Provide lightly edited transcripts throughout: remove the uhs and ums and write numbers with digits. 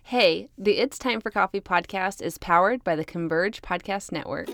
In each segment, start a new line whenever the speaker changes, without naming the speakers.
Hey, the It's Time for Coffee podcast is powered by the Converge Podcast Network.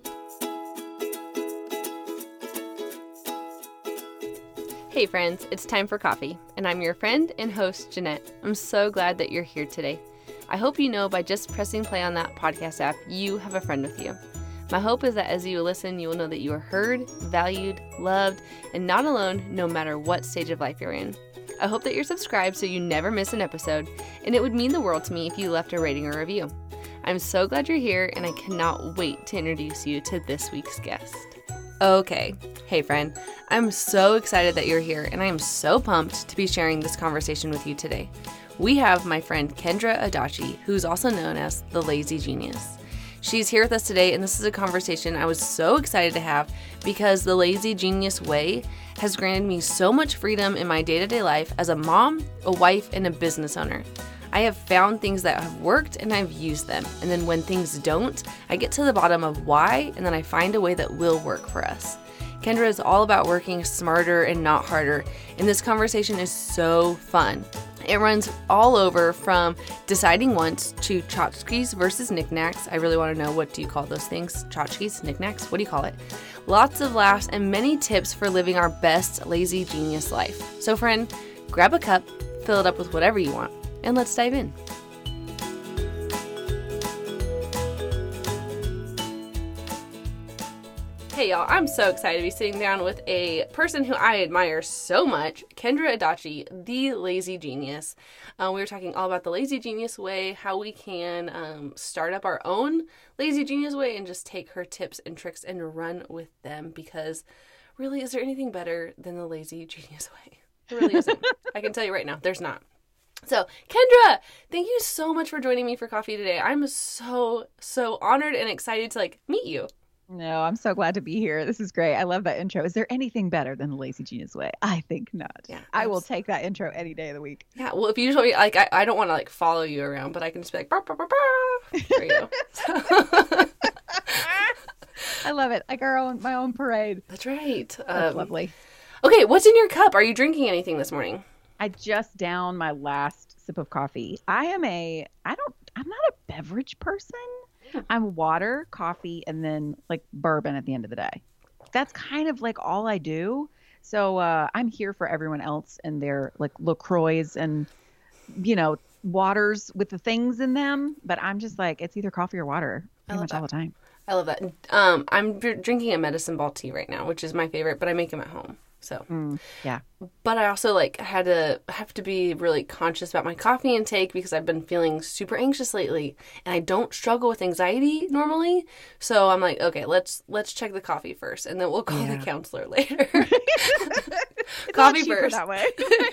Hey friends, it's time for coffee, and I'm your friend and host, Jeanette. I'm so glad that you're here today. I hope you know by just pressing play on that podcast app, you have a friend with you. My hope is that as you listen, you will know that you are heard, valued, loved, and not alone no matter what stage of life you're in. I hope that you're subscribed so you never miss an episode, and it would mean the world to me if you left a rating or review. I'm so glad you're here, and I cannot wait to introduce you to this week's guest. Okay, hey friend, I'm so excited that you're here, and I am so pumped to be sharing this conversation with you today. We have my friend Kendra Adachi, who's also known as the Lazy Genius. She's here with us today, and this is a conversation I was so excited to have because the Lazy Genius way has granted me so much freedom in my day-to-day life as a mom, a wife, and a business owner. I have found things that have worked and I've used them. And then when things don't, I get to the bottom of why, and then I find a way that will work for us. Kendra is all about working smarter and not harder, and this conversation is so fun. It runs all over from deciding once to tchotchkes versus knickknacks. I really want to know, what do you call those things? Tchotchkes? Knickknacks? What do you call it? Lots of laughs and many tips for living our best Lazy Genius life. So friend, grab a cup, fill it up with whatever you want, and let's dive in. Hey y'all, I'm so excited to be sitting down with a person who I admire so much, Kendra Adachi, the Lazy Genius. We were talking all about the Lazy Genius way, how we can start up our own Lazy Genius way and just take her tips and tricks and run with them, because really, is there anything better than the Lazy Genius way? It really isn't. I can tell you right now, there's not. So, Kendra, thank you so much for joining me for coffee today. I'm so honored and excited to meet you.
No, I'm so glad to be here. This is great. I love that intro. Is there anything better than the Lazy Genius way? I think not.
Yeah,
I will take that intro any day of the week.
Yeah, well, if you told me, I don't want to follow you around, but I can just be like, bah, bah, bah, bah. There you go.
I love it. Like my own parade.
That's right.
That's lovely.
Okay, what's in your cup? Are you drinking anything this morning?
I just downed my last sip of coffee. I'm not a beverage person. I'm water, coffee, and then bourbon at the end of the day. That's kind of all I do. So I'm here for everyone else and their LaCroix and, waters with the things in them. But I'm just it's either coffee or water pretty much all the time.
I love that. I'm drinking a medicine ball tea right now, which is my favorite, but I make them at home. So,
yeah.
But I also have to be really conscious about my coffee intake because I've been feeling super anxious lately, and I don't struggle with anxiety normally. So I'm like, okay, let's check the coffee first, and then we'll call the counselor later. Coffee first.
That way.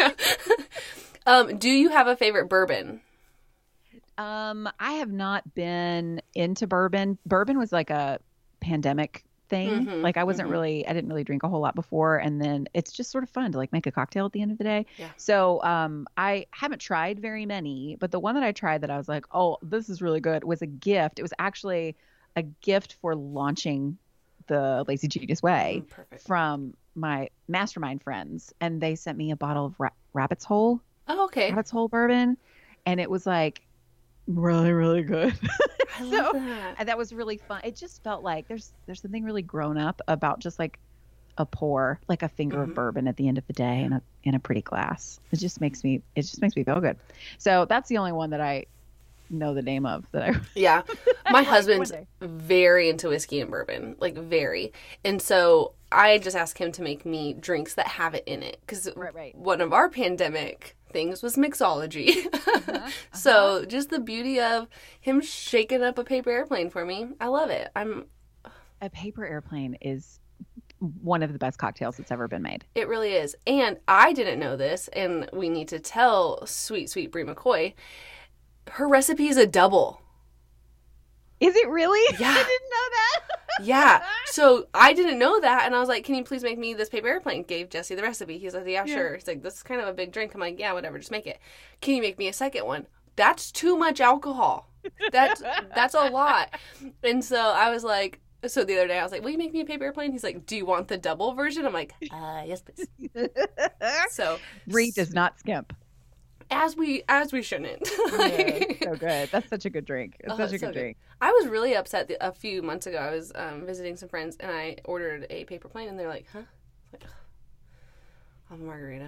Do you have a favorite bourbon?
I have not been into bourbon. Bourbon was a pandemic thing. I wasn't really, I didn't really drink a whole lot before, and then it's just sort of fun to make a cocktail at the end of the day.
Yeah.
So I haven't tried very many, but the one that I tried that I was like, oh, this is really good, was a gift. It was actually a gift for launching the Lazy Genius way from my mastermind friends, and they sent me a bottle of Rabbit's Hole.
Oh, okay.
Rabbit's Hole bourbon, and it was really, really good.
I love that.
And that was really fun. It just felt like there's something really grown up about just a pour, a finger of bourbon at the end of the day in a pretty glass. It just makes me feel good. So that's the only one that I know the name of
Yeah. My husband's very into whiskey and bourbon, very. And so I just asked him to make me drinks that have it in it. Because one of our pandemic things was mixology. So just the beauty of him shaking up a paper airplane for me. I love it.
A paper airplane is one of the best cocktails that's ever been made.
It really is. And I didn't know this, and we need to tell sweet Brie McCoy, her recipe is a double.
Is it really?
Yeah.
I didn't know that.
Yeah. So I didn't know that, and I was like, can you please make me this paper airplane? Gave Jesse the recipe. He's like, yeah, sure. He's like, this is kind of a big drink. I'm like, yeah, whatever, just make it. Can you make me a second one? That's too much alcohol. That's a lot. And so I was like, so the other day I was like, will you make me a paper airplane? He's like, do you want the double version? I'm like, yes, please. So
Brie does not skimp.
As we shouldn't.
Yeah, so so good. That's such a good drink. It's such a good drink.
I was really upset a few months ago. I was visiting some friends, and I ordered a paper plane, and they're like, huh? I was like, I'll have a margarita.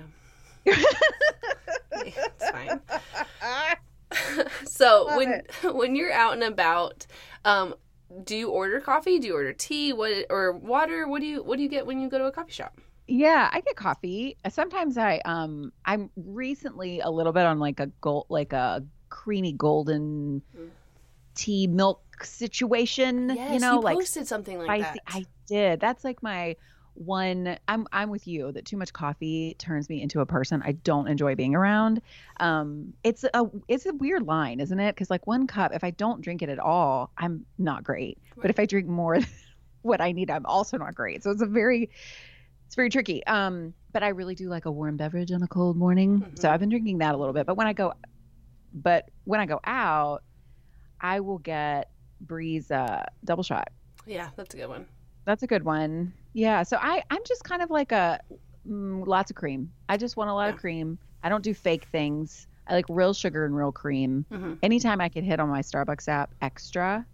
It's fine. So when you're out and about, do you order coffee? Do you order tea? Or water? What do you get when you go to a coffee shop?
Yeah, I get coffee. Sometimes I'm recently a little bit on like a creamy golden tea milk situation.
Yes,
you know,
you
like
posted something like
spicy.
that.
I did. That's like my one. I'm with you that too much coffee turns me into a person I don't enjoy being around. It's a weird line, isn't it? Because like one cup, if I don't drink it at all, I'm not great. Right. But if I drink more than what I need, I'm also not great. So it's very tricky. But I really do like a warm beverage on a cold morning. Mm-hmm. So I've been drinking that a little bit. But when I go out, I will get Breeze double shot.
Yeah, that's a good one.
That's a good one. Yeah. So I'm just kind of like lots of cream. I just want a lot of cream. I don't do fake things. I like real sugar and real cream. Mm-hmm. Anytime I can hit on my Starbucks app extra,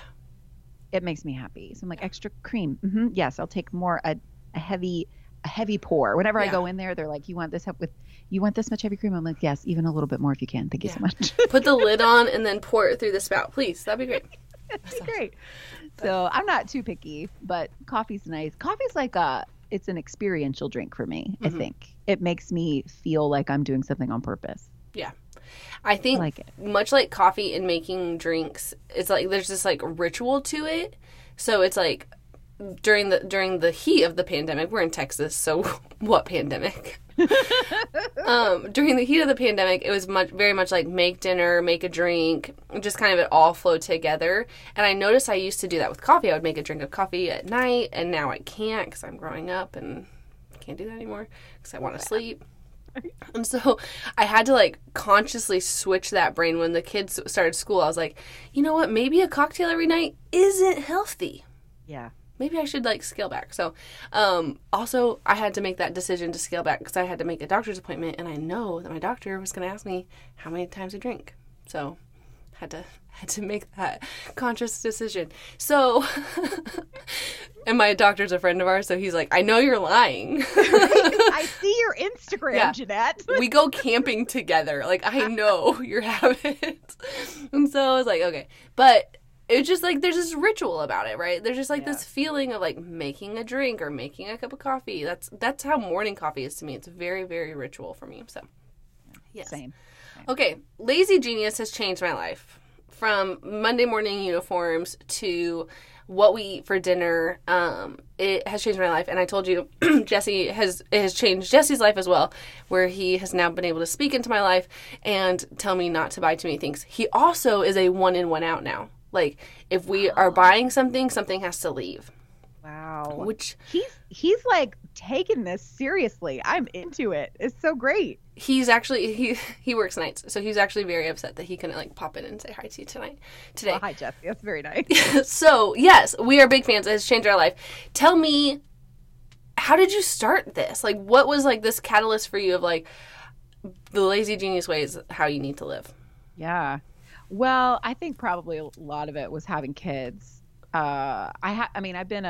it makes me happy. So I'm like, extra cream. Mm-hmm. Yes, I'll take more a heavy pour. Whenever I go in there, they're like, you want this much heavy cream? I'm like, yes, even a little bit more if you can. Thank you so much.
Put the lid on and then pour it through the spout, please. That'd be great.
That'd be great. So I'm not too picky, but coffee's nice. Coffee's like it's an experiential drink for me. Mm-hmm. I think it makes me feel like I'm doing something on purpose.
Yeah. I think much like coffee and making drinks, it's like there's this like ritual to it. So it's like during the heat of the pandemic, we're in Texas, so what pandemic? During the heat of the pandemic, it was very much like make dinner, make a drink, just kind of it all flowed together. And I noticed I used to do that with coffee. I would make a drink of coffee at night, and now I can't because I'm growing up and can't do that anymore because I want to sleep. And so I had to like consciously switch that brain. When the kids started school, I was like, you know what? Maybe a cocktail every night isn't healthy.
Yeah.
Maybe I should like scale back. So also I had to make that decision to scale back because I had to make a doctor's appointment, and I know that my doctor was going to ask me how many times I drink. So had to make that conscious decision. So and my doctor's a friend of ours, so he's like, I know you're lying.
I see your Instagram, Jeanette.
We go camping together. Like, I know your habits. And so I was like, okay. But it's just like there's this ritual about it, right? There's just like this feeling of like making a drink or making a cup of coffee. That's how morning coffee is to me. It's very, very ritual for me. So, yes.
Same.
Okay, Lazy Genius has changed my life. From Monday morning uniforms to what we eat for dinner, it has changed my life. And I told you, it has changed Jesse's life as well, where he has now been able to speak into my life and tell me not to buy too many things. He also is a one in, one out now. Like, if we are buying something has to leave.
Wow.
Which
he's like taking this seriously. I'm into it. It's so great.
He's actually he works nights, so he's actually very upset that he couldn't like pop in and say hi to you today.
Well, hi, Jesse. That's very nice.
So yes, we are big fans. It has changed our life. Tell me, how did you start this? Like, what was like this catalyst for you of like the Lazy Genius way is how you need to live?
Yeah. Well, I think probably a lot of it was having kids. I've been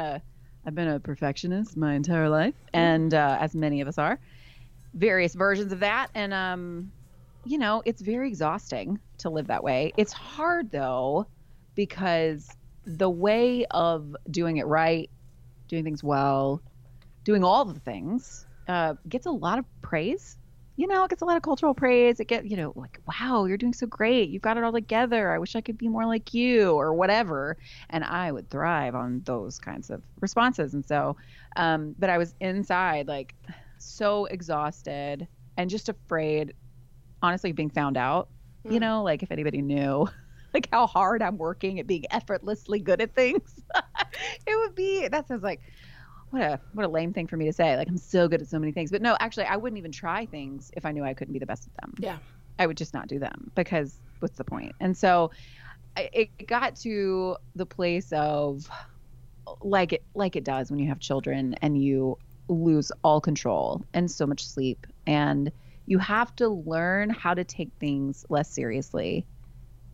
a perfectionist my entire life, and as many of us are, various versions of that. And it's very exhausting to live that way. It's hard though, because the way of doing it right, doing things well, doing all the things, gets a lot of praise. It gets a lot of cultural praise. It gets, like, wow, you're doing so great. You've got it all together. I wish I could be more like you, or whatever. And I would thrive on those kinds of responses. And so, but I was inside, like, so exhausted and just afraid, honestly, of being found out. Like if anybody knew, like how hard I'm working at being effortlessly good at things, it would be, that sounds like, what a lame thing for me to say. Like, I'm so good at so many things. But no, actually, I wouldn't even try things if I knew I couldn't be the best at them.
Yeah.
I would just not do them, because what's the point? And so it got to the place of like it does when you have children and you lose all control and so much sleep. And you have to learn how to take things less seriously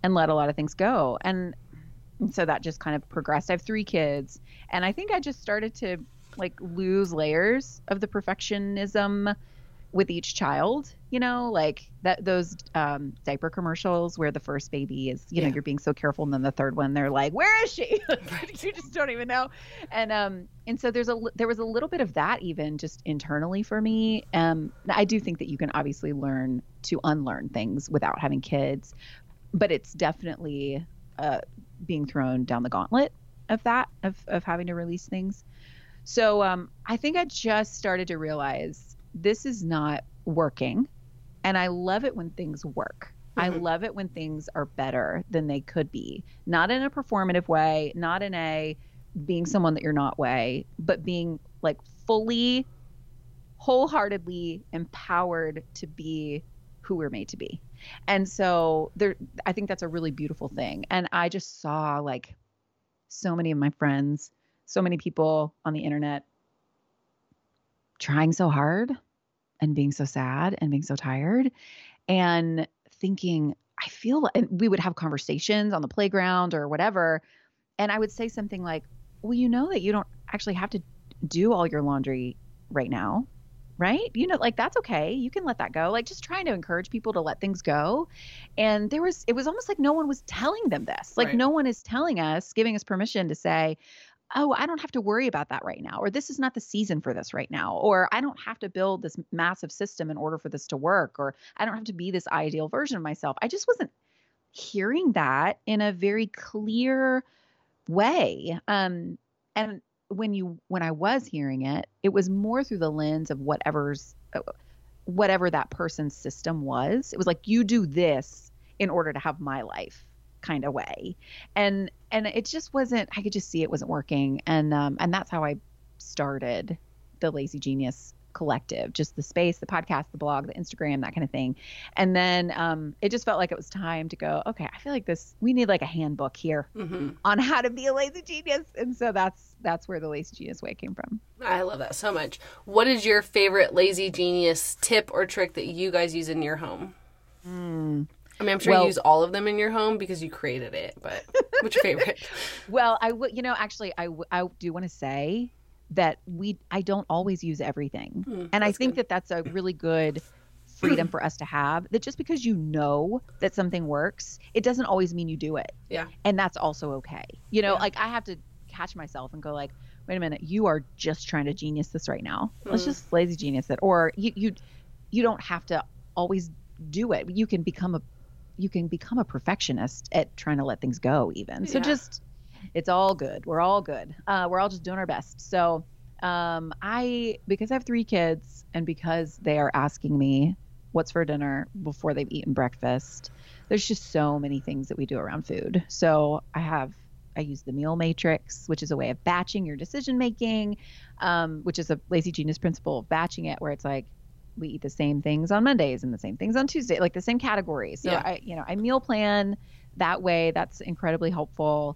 and let a lot of things go. And so that just kind of progressed. I have 3 kids, and I think I just started to like lose layers of the perfectionism with each child, like those diaper commercials where the first baby is, you're being so careful. And then the third one, they're like, where is she? You just don't even know. And so there was a little bit of that even just internally for me. I do think that you can obviously learn to unlearn things without having kids, but it's definitely being thrown down the gauntlet of that, of having to release things. So I think I just started to realize this is not working. And I love it when things work. Mm-hmm. I love it when things are better than they could be. Not in a performative way, not in a being someone that you're not way, but being like fully, wholeheartedly empowered to be who we're made to be. And so I think that's a really beautiful thing. And I just saw like so many of my friends, so many people on the internet trying so hard and being so sad and being so tired and thinking, and we would have conversations on the playground or whatever. And I would say something like, well, that you don't actually have to do all your laundry right now, right? Like that's okay. You can let that go. Like just trying to encourage people to let things go. And it was almost like no one was telling them this. Like no one is telling us, giving us permission to say, oh, I don't have to worry about that right now, or this is not the season for this right now, or I don't have to build this massive system in order for this to work, or I don't have to be this ideal version of myself. I just wasn't hearing that in a very clear way. And when I was hearing it, it was more through the lens of whatever that person's system was. It was like, you do this in order to have my life kind of way. And it just wasn't, I could just see it wasn't working. And that's how I started the Lazy Genius Collective, just the space, the podcast, the blog, the Instagram, that kind of thing. And then it just felt like it was time to go, okay, I feel like we need like a handbook here on how to be a lazy genius. And so that's where the Lazy Genius way came from.
I love that so much. What is your favorite Lazy Genius tip or trick that you guys use in your home? I mean, I'm sure you use all of them in your home because you created it, but what's your favorite?
Well, I do want to say that I don't always use everything. And I think that that's a really good freedom for us to have, that just because that something works, it doesn't always mean you do it. Yeah. And that's also okay. Like I have to catch myself and go like, wait a minute, you are just trying to genius this right now. Let's just lazy genius it. Or you don't have to always do it. You can become a perfectionist at trying to let things go even. So it's all good. We're all good. We're all just doing our best. So because I have 3 kids and because they are asking me what's for dinner before they've eaten breakfast, there's just so many things that we do around food. So I use the meal matrix, which is a way of batching your decision making, which is a Lazy Genius principle of batching it, where it's like, we eat the same things on Mondays and the same things on Tuesday, like the same categories. So I meal plan that way. That's incredibly helpful.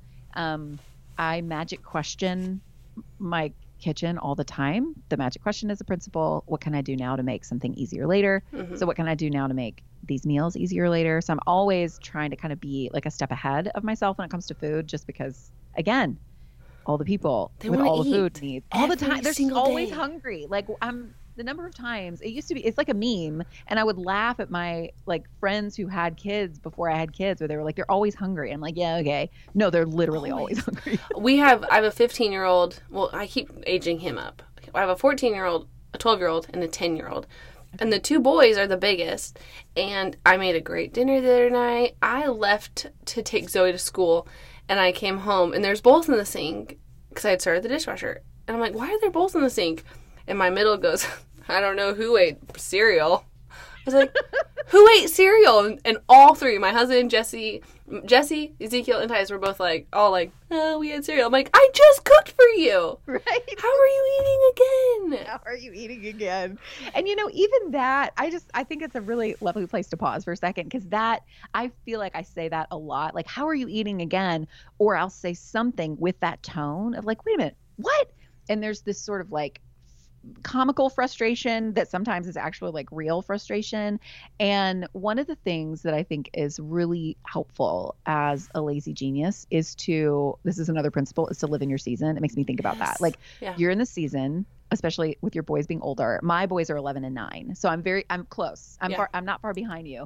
I magic question my kitchen all the time. The magic question is a principle. What can I do now to make something easier later? So what can I do now to make these meals easier later? So I'm always trying to kind of be like a step ahead of myself when it comes to food, just because, again, all the people with all the food needs all the time. They're always hungry. Like the number of times it's like a meme, and I would laugh at my like friends who had kids before I had kids, where they were like, you're always hungry. I'm like, yeah, okay. No, they're literally always hungry.
I have a 15-year-old. Well, I keep aging him up. I have a 14-year-old, a 12-year-old, and a 10-year-old. And the 2 boys are the biggest. And I made a great dinner the other night. I left to take Zoe to school, and I came home, and there's bowls in the sink because I had started the dishwasher. And I'm like, why are there bowls in the sink? And my middle goes, I don't know who ate cereal. I was like, who ate cereal? And all 3, my husband, Jesse, Ezekiel, and Titus were both like, oh, we had cereal. I'm like, I just cooked for you. Right. How are you eating again?
How are you eating again? And even that, I think it's a really lovely place to pause for a second, because I feel like I say that a lot. Like, how are you eating again? Or I'll say something with that tone of like, wait a minute, what? And there's this sort of like comical frustration that sometimes is actually like real frustration. And one of the things that I think is really helpful as a lazy genius is this is another principle, is to live in your season. It makes me think about that. Like you're in the season, especially with your boys being older. My boys are 11 and 9. So I'm close. I'm not far behind you.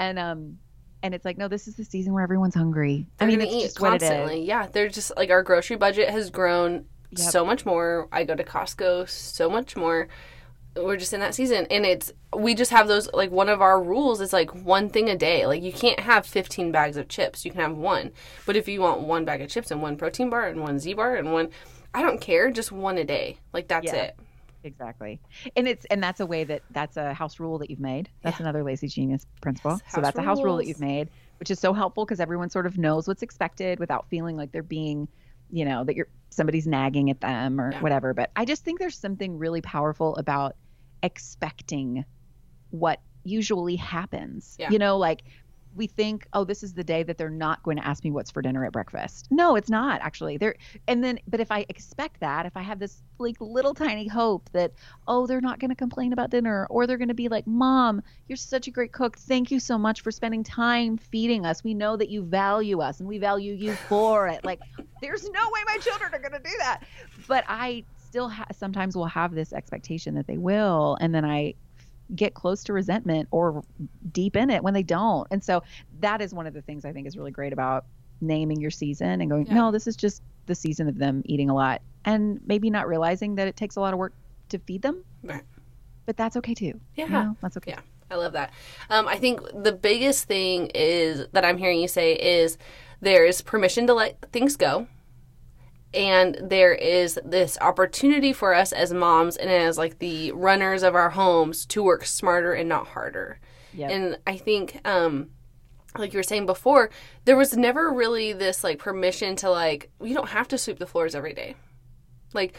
And it's like, no, this is the season where everyone's hungry.
They're gonna eat constantly. Yeah. They're just like, our grocery budget has grown so much more. I go to Costco so much more. We're just in that season. And we just have those, like, one of our rules is like one thing a day. Like, you can't have 15 bags of chips. You can have one. But if you want one bag of chips and one protein bar and one Z bar and one, I don't care, just one a day. Like, that's it.
Exactly. And that's a way that's a house rule that you've made. That's another lazy genius principle. So that's a house rule that you've made, which is so helpful because everyone sort of knows what's expected without feeling like they're being, that somebody's nagging at them or whatever. But I just think there's something really powerful about expecting what usually happens. Like we think, oh, this is the day that they're not going to ask me what's for dinner at breakfast. No, it's not actually. But if I expect that, if I have this like little tiny hope that, oh, they're not going to complain about dinner, or they're going to be like, Mom, you're such a great cook. Thank you so much for spending time feeding us. We know that you value us and we value you for it. Like, there's no way my children are going to do that. But I still sometimes will have this expectation that they will. And then I get close to resentment or deep in it when they don't. And so that is one of the things I think is really great about naming your season and going, no, this is just the season of them eating a lot, and maybe not realizing that it takes a lot of work to feed them. Right. But that's okay too.
Yeah.
That's okay.
Yeah. I love that. I think the biggest thing is that I'm hearing you say is there is permission to let things go. And there is this opportunity for us as moms and as like the runners of our homes to work smarter and not harder. Yep. And I think, like you were saying before, there was never really this like permission to like, you don't have to sweep the floors every day. Like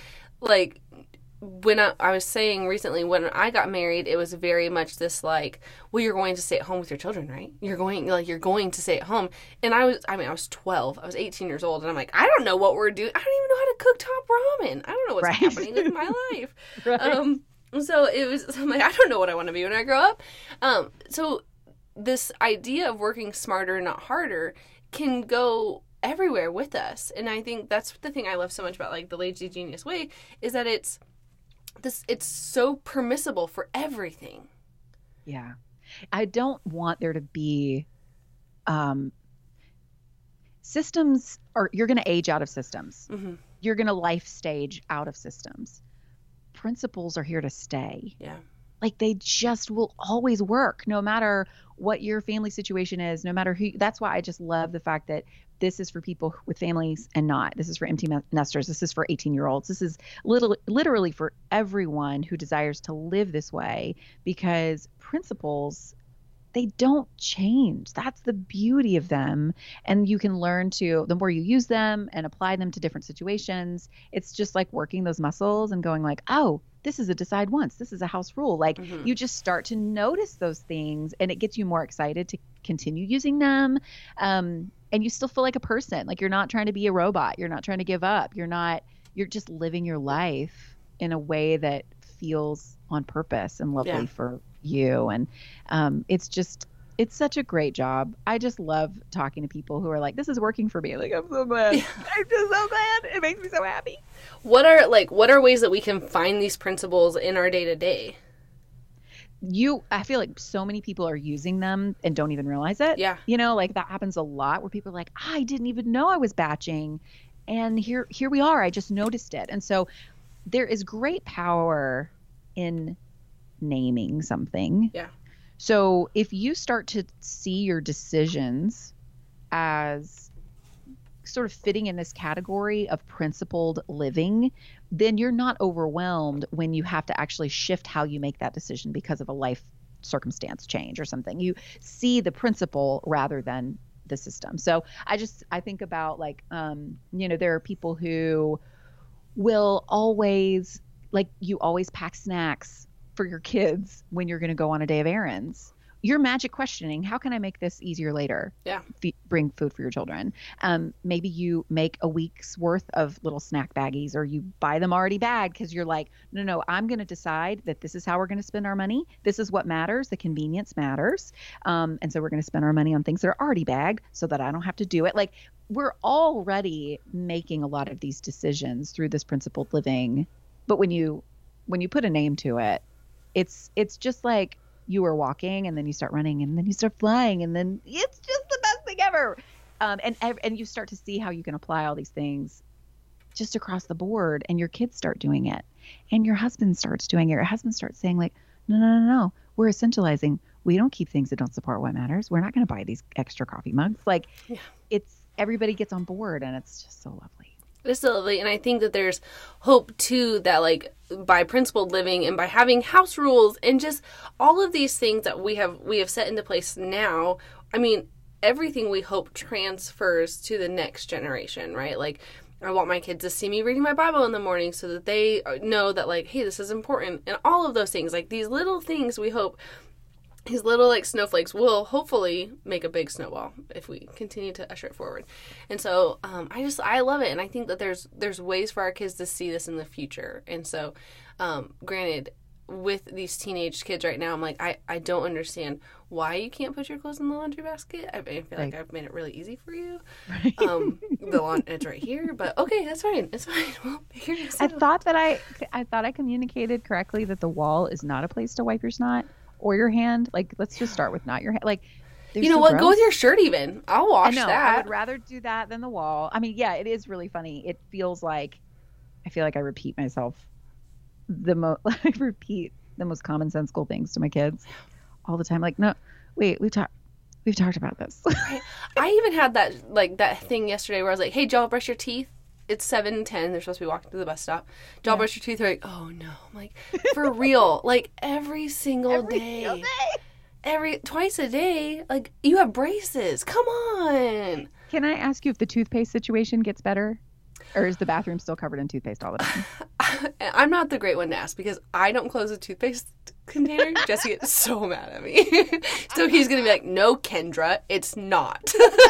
when I was saying recently, when I got married, it was very much this like, well, you're going to stay at home with your children, right? You're going to stay at home. And I was 12. I was 18 years old. And I'm like, I don't know what we're doing. I don't even know how to cook top ramen. I don't know what's happening with my life. So I'm like, I don't know what I want to be when I grow up. So this idea of working smarter, not harder, can go everywhere with us. And I think that's the thing I love so much about like the Lazy Genius Way, is that it's so permissible for everything.
Yeah. I don't want there to be systems, or you're going to age out of systems. Mm-hmm. You're going to life stage out of systems. Principles are here to stay. Yeah. Like they just will always work no matter what your family situation is, no matter who. That's why I just love the fact that this is for people with families and not. This is for empty nesters. This is for 18-year-olds. This is literally for everyone who desires to live this way, because principles, they don't change. That's the beauty of them. And you can learn to, the more you use them and apply them to different situations, it's just like working those muscles and going like, oh, this is a decide once. This is a house rule. Like you just start to notice those things, and it gets you more excited to continue using them. And you still feel like a person. Like you're not trying to be a robot. You're not trying to give up. You're just living your life in a way that feels on purpose and lovely for you. And it's such a great job. I just love talking to people who are like, this is working for me. Like, I'm so glad. I'm just so glad. It makes me so happy.
What are ways that we can find these principles in our day to day?
I feel like so many people are using them and don't even realize it. Yeah. Like that happens a lot where people are like, I didn't even know I was batching. And here we are. I just noticed it. And so there is great power in naming something. Yeah. So if you start to see your decisions as sort of fitting in this category of principled living, then you're not overwhelmed when you have to actually shift how you make that decision because of a life circumstance change or something. You see the principle rather than the system. So I think about like, there are people who will always, like, you always pack snacks for your kids when you're going to go on a day of errands. you're magic questioning, how can I make this easier later?
Yeah.
Bring food for your children. Maybe you make a week's worth of little snack baggies, or you buy them already bagged because you're like, no, I'm going to decide that this is how we're going to spend our money. This is what matters. The convenience matters. And so we're going to spend our money on things that are already bagged so that I don't have to do it. Like, we're already making a lot of these decisions through this principled living. But when you put a name to it, it's just like, you are walking and then you start running and then you start flying and then it's just the best thing ever. And you start to see how you can apply all these things just across the board, and your kids start doing it, and your husband starts doing it. Your husband starts saying like, no, we're essentializing. We don't keep things that don't support what matters. We're not going to buy these extra coffee mugs. Like, it's everybody gets on board, and it's just so lovely.
It's so lovely. And I think that there's hope too, that like by principled living and by having house rules and just all of these things that we have set into place now, I mean, everything we hope transfers to the next generation, right? Like, I want my kids to see me reading my Bible in the morning so that they know that like, hey, this is important. And all of those things, like these little things, we hope these little like snowflakes will hopefully make a big snowball if we continue to usher it forward. And so I love it. And I think that there's ways for our kids to see this in the future. And so granted, with these teenage kids right now, I'm like, I don't understand why you can't put your clothes in the laundry basket. I feel like I've made it really easy for you. Right. It's right here, but okay, that's fine. It's fine. We'll figure this out.
I thought I communicated correctly that the wall is not a place to wipe your snot or your hand. Like, let's just start with not your hand. Like,
you know what? Gross. Go with your shirt even. I'll wash that.
I would rather do that than the wall. I mean, yeah, it is really funny. It feels like, I feel like I repeat myself. I repeat the most commonsensical things to my kids all the time. Like, no, wait, we've talked about this.
I even had that thing yesterday where I was like, hey, y'all brush your teeth? It's 7:10. They're supposed to be walking to the bus stop. Y'all brush your teeth? They're like, oh no. I'm like, for real. Like, every single day. Twice a day. Like, you have braces. Come on.
Can I ask you if the toothpaste situation gets better? Or is the bathroom still covered in toothpaste all the time?
I'm not the great one to ask because I don't close a toothpaste container. Jesse gets so mad at me. So he's going to be like, no, Kendra, it's not.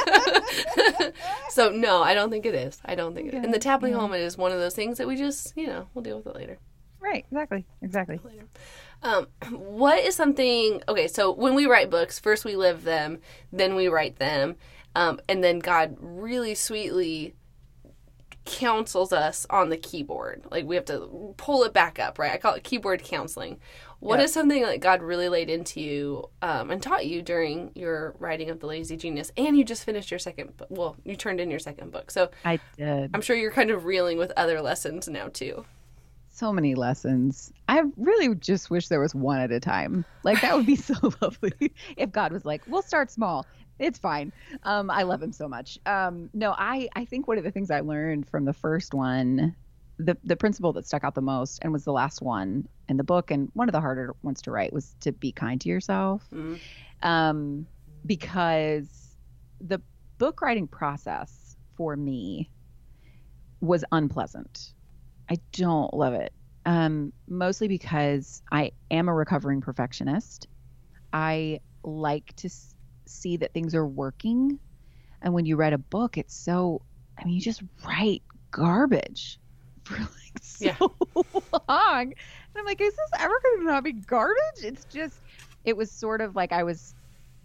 So no, I don't think it is. I don't think it is. And the tapping helmet is one of those things that we just, we'll deal with it later.
Right, exactly.
Later. What is something, okay, so when we write books, first we live them, then we write them, and then God really sweetly counsels us on the keyboard. Like, we have to pull it back up, right? I call it keyboard counseling. What is something that God really laid into you and taught you during your writing of The Lazy Genius? And you just finished your second book. Well, you turned in your second book. So
I did.
I'm sure you're kind of reeling with other lessons now, too.
So many lessons. I really just wish there was one at a time. Like, that would be so lovely if God was like, we'll start small. It's fine. I love him so much. No, I think one of the things I learned from the first one, the principle that stuck out the most and was the last one in the book, and one of the harder ones to write, was to be kind to yourself. Mm-hmm. Because the book writing process for me was unpleasant. I don't love it. Mostly because I am a recovering perfectionist. I like to see that things are working. And when you write a book, it's so, you just write garbage for like so long. And I'm like, is this ever going to not be garbage? It's just, it was sort of like I was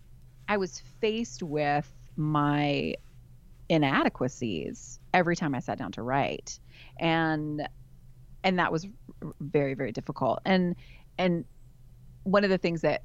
faced with my inadequacies every time I sat down to write. And that was very, very difficult. And one of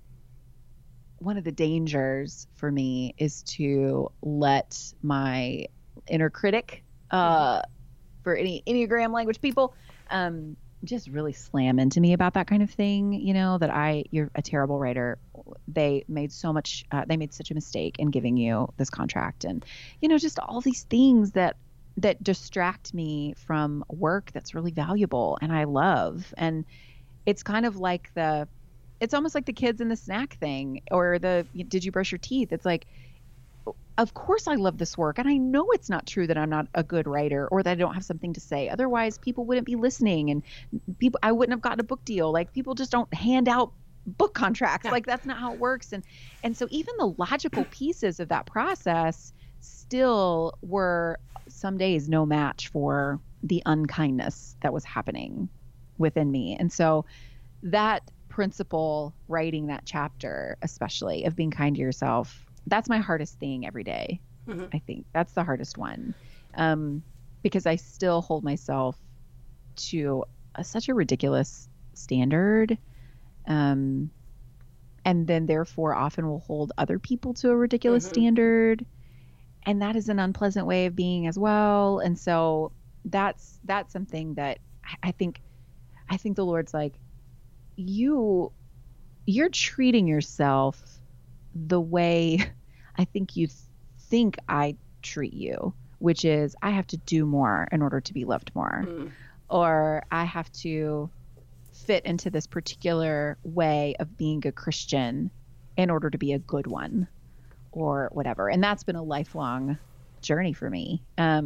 the dangers for me is to let my inner critic, for any Enneagram language people, just really slam into me about that kind of thing. You're a terrible writer. They made such a mistake in giving you this contract, and just all these things that distract me from work that's really valuable and I love. And it's kind of like it's almost like the kids in the snack thing, or did you brush your teeth? It's like, of course I love this work. And I know it's not true that I'm not a good writer or that I don't have something to say. Otherwise people wouldn't be listening, and I wouldn't have gotten a book deal. Like, people just don't hand out book contracts. Like that's not how it works. And so even the logical pieces of that process still were some days no match for the unkindness that was happening within me. And so that principle, writing that chapter, especially of being kind to yourself, that's my hardest thing every day. I think that's the hardest one. Because I still hold myself to such a ridiculous standard. And then therefore often will hold other people to a ridiculous standard. And that is an unpleasant way of being as well. And so that's something that I think the Lord's like, you're treating yourself the way I think you think I treat you, which is I have to do more in order to be loved more, or I have to fit into this particular way of being a Christian in order to be a good one or whatever. And that's been a lifelong journey for me,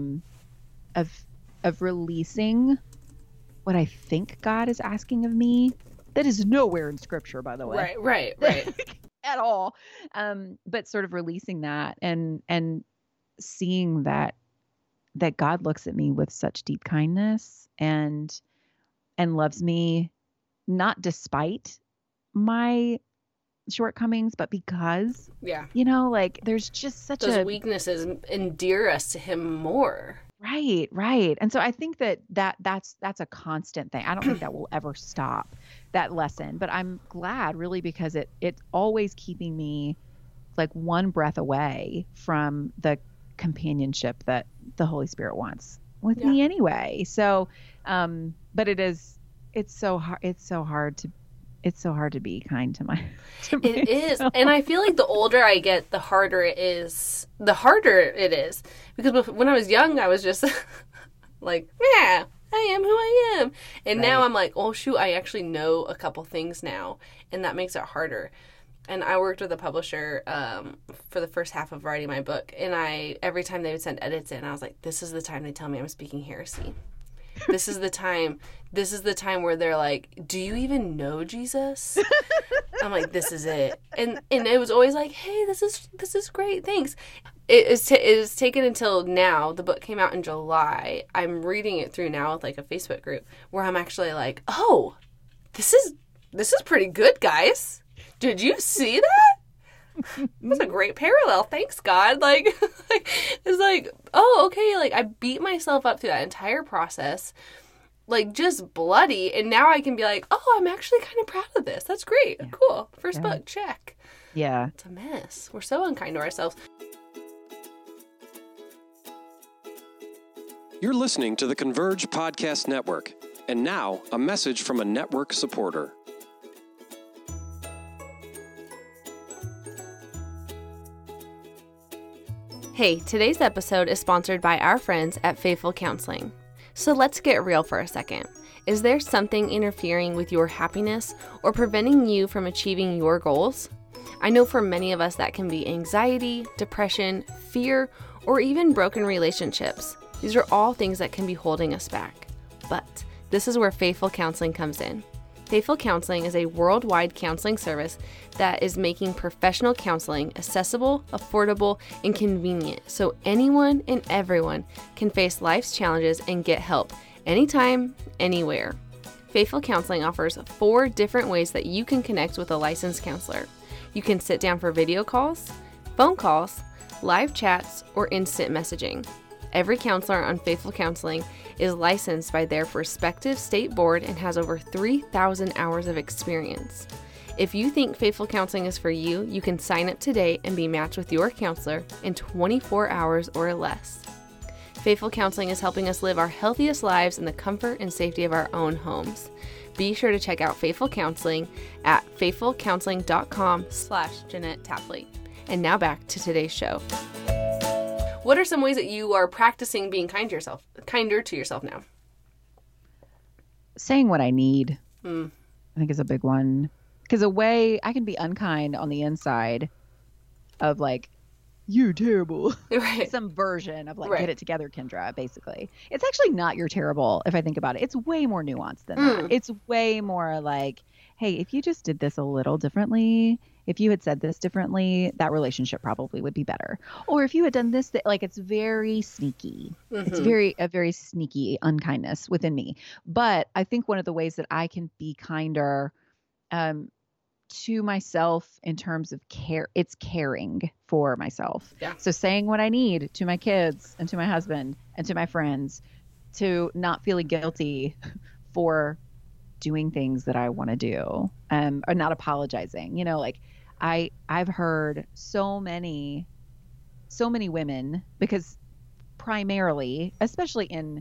of releasing what I think God is asking of me. That is nowhere in scripture, by the way.
Right.
At all. But sort of releasing that and seeing that God looks at me with such deep kindness and loves me, not despite my shortcomings, but because, like there's just such
those weaknesses endear us to him more.
Right. And so I think that's a constant thing. I don't think that will ever stop, that lesson, but I'm glad really because it's always keeping me like one breath away from the companionship that the Holy Spirit wants with me anyway. So, but it's so hard to be kind to my.
It is, and I feel like the older I get, the harder it is. Because when I was young, I was just like, yeah, I am who I am, and now I'm like, oh shoot, I actually know a couple things now, and that makes it harder. And I worked with a publisher for the first half of writing my book, and every time they would send edits in, I was like, this is the time they tell me I'm speaking heresy. This is the time where they're like, do you even know Jesus? I'm like, this is it. And it was always like, hey, this is great. Thanks. It is taken until now. The book came out in July. I'm reading it through now with like a Facebook group where I'm actually like, oh, this is pretty good, guys. Did you see that? That's a great parallel. Thanks, God. Like, it's like, oh, okay. Like, I beat myself up through that entire process, like, just bloody. And now I can be like, oh, I'm actually kind of proud of this. That's great. Yeah. Cool. First book, check.
Yeah.
It's a mess. We're so unkind to ourselves.
You're listening to the Converge Podcast Network. And now, a message from a network supporter.
Hey, today's episode is sponsored by our friends at Faithful Counseling. So let's get real for a second. Is there something interfering with your happiness or preventing you from achieving your goals? I know for many of us that can be anxiety, depression, fear, or even broken relationships. These are all things that can be holding us back. But this is where Faithful Counseling comes in. Faithful Counseling is a worldwide counseling service that is making professional counseling accessible, affordable, and convenient so anyone and everyone can face life's challenges and get help anytime, anywhere. Faithful Counseling offers 4 different ways that you can connect with a licensed counselor. You can sit down for video calls, phone calls, live chats, or instant messaging. Every counselor on Faithful Counseling is licensed by their respective state board and has over 3,000 hours of experience. If you think Faithful Counseling is for you, you can sign up today and be matched with your counselor in 24 hours or less. Faithful Counseling is helping us live our healthiest lives in the comfort and safety of our own homes. Be sure to check out Faithful Counseling at faithfulcounseling.com/Jeanette Tapley. And now back to today's show. What are some ways that you are practicing being kinder to yourself now?
Saying what I need, I think is a big one. Because a way I can be unkind on the inside of like, you're terrible.
Right.
Some version of like, get it together, Kendra, basically. It's actually not you're terrible if I think about it. It's way more nuanced than that. It's way more like, hey, if you just did this a little differently, if you had said this differently, that relationship probably would be better. Or if you had done this, like it's very sneaky. It's a very sneaky unkindness within me. But I think one of the ways that I can be kinder to myself in terms of care, it's caring for myself.
Yeah.
So saying what I need to my kids and to my husband and to my friends, to not feeling guilty for doing things that I want to do, or not apologizing. Like I've heard so many women, because primarily, especially